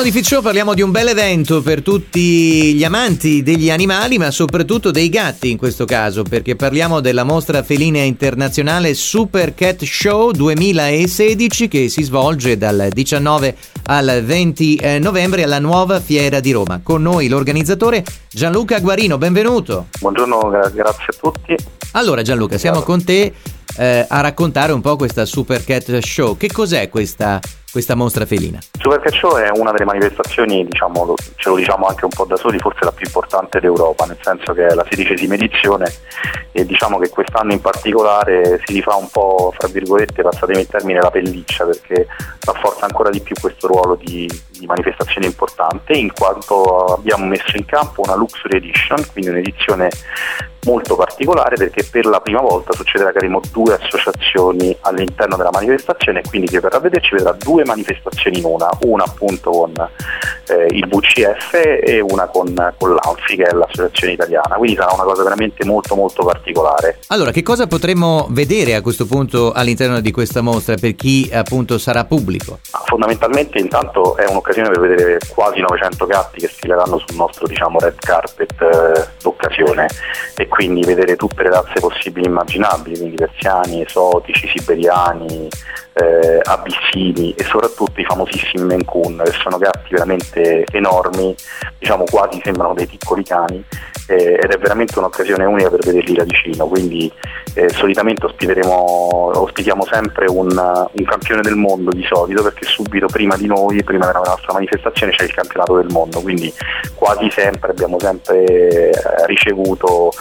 di Fit Show parliamo di un bel evento per tutti gli amanti degli animali, ma soprattutto dei gatti in questo caso, perché parliamo della mostra felina internazionale Super Cat Show 2016 che si svolge dal 19 al 20 novembre alla Nuova Fiera di Roma. Con noi l'organizzatore Gianluca Guarino, benvenuto. Buongiorno, grazie a tutti. Allora Gianluca, siamo con te a raccontare un po' questa Super Cat Show. Che cos'è questa mostra felina? Super Cat Show è una delle manifestazioni, ce lo diciamo anche un po' da soli, forse la più importante d'Europa, nel senso che è la 16ª edizione e diciamo che quest'anno in particolare si rifà un po', fra virgolette, passatemi il termine, la pelliccia, perché rafforza ancora di più questo ruolo di manifestazione importante, in quanto abbiamo messo in campo una Luxury Edition, quindi un'edizione molto particolare, perché per la prima volta succederà che avremo due associazioni all'interno della manifestazione, e quindi chi verrà a vederci vedrà due manifestazioni in una appunto con il WCF e una con l'ANFI, che è l'associazione italiana, quindi sarà una cosa veramente molto molto particolare. Allora, che cosa potremo vedere a questo punto all'interno di questa mostra per chi appunto sarà pubblico? Fondamentalmente intanto è un'occasione per vedere quasi 900 gatti che sfileranno sul nostro red carpet d'occasione, e quindi vedere tutte le razze possibili e immaginabili, quindi persiani, esotici, siberiani, abissini e soprattutto i famosissimi Maine Coon, che sono gatti veramente enormi, quasi sembrano dei piccoli cani, ed è veramente un'occasione unica per vederli da vicino. Quindi solitamente ospitiamo sempre un campione del mondo di solito, perché subito prima di noi, prima della nostra manifestazione, c'è il campionato del mondo, quindi quasi sempre abbiamo ricevuto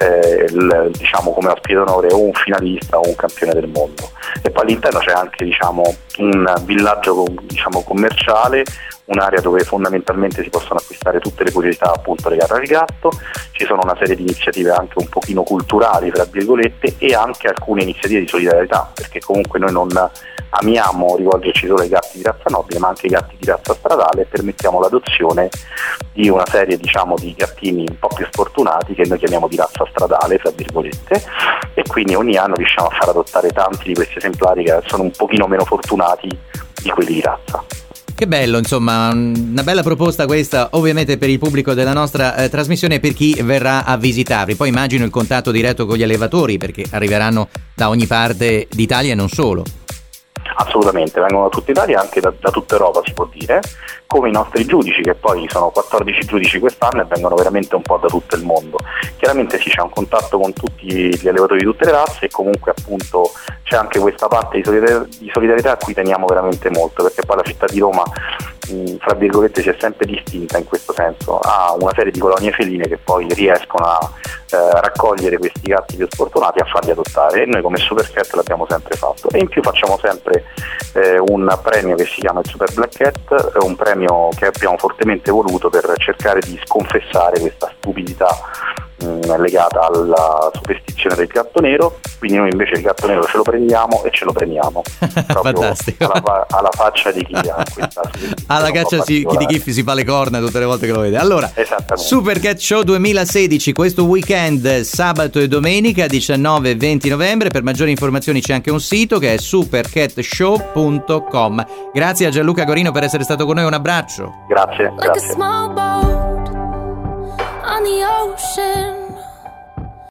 come ospite d'onore o un finalista o un campione del mondo. E poi all'interno c'è anche un villaggio commerciale, un'area dove fondamentalmente si possono acquistare tutte le curiosità appunto legate al gatto. Ci sono una serie di iniziative anche un pochino culturali, fra virgolette, e anche alcune iniziative di solidarietà, perché comunque noi non amiamo rivolgerci solo ai gatti di razza nobile, ma anche ai gatti di razza stradale, e permettiamo l'adozione di una serie di gattini un po' più sfortunati che noi chiamiamo di razza stradale, fra virgolette, e quindi ogni anno riusciamo a far adottare tanti di questi esemplari che sono un pochino meno fortunati di quelli di razza. Che bello, insomma, una bella proposta questa, ovviamente per il pubblico della nostra trasmissione e per chi verrà a visitarvi. Poi immagino il contatto diretto con gli allevatori, perché arriveranno da ogni parte d'Italia e non solo. Assolutamente, vengono da tutta Italia, anche da tutta Europa si può dire, come i nostri giudici, che poi sono 14 giudici quest'anno e vengono veramente un po' da tutto il mondo. Chiaramente sì, c'è un contatto con tutti gli allevatori di tutte le razze, e comunque appunto c'è anche questa parte di solidarietà a cui teniamo veramente molto, perché poi la città di Roma, fra virgolette, si è sempre distinta in questo senso, ha una serie di colonie feline che poi riescono a raccogliere questi gatti più sfortunati e a farli adottare, e noi come Super Cat l'abbiamo sempre fatto. E in più facciamo sempre un premio che si chiama il Super Black Cat, un premio che abbiamo fortemente voluto per cercare di sconfessare questa stupidità legata alla superstizione del gatto nero. Quindi noi invece il gatto nero ce lo prendiamo e ce lo premiamo proprio fantastico. alla faccia di chi ha questa alla caccia di chi si fa le corna tutte le volte che lo vede. Allora, Super Cat Show 2016 questo weekend, sabato e domenica 19 e 20 novembre. Per maggiori informazioni c'è anche un sito che è supercatshow.com. Grazie a Gianluca Guarino per essere stato con noi, un abbraccio. Grazie. On the ocean,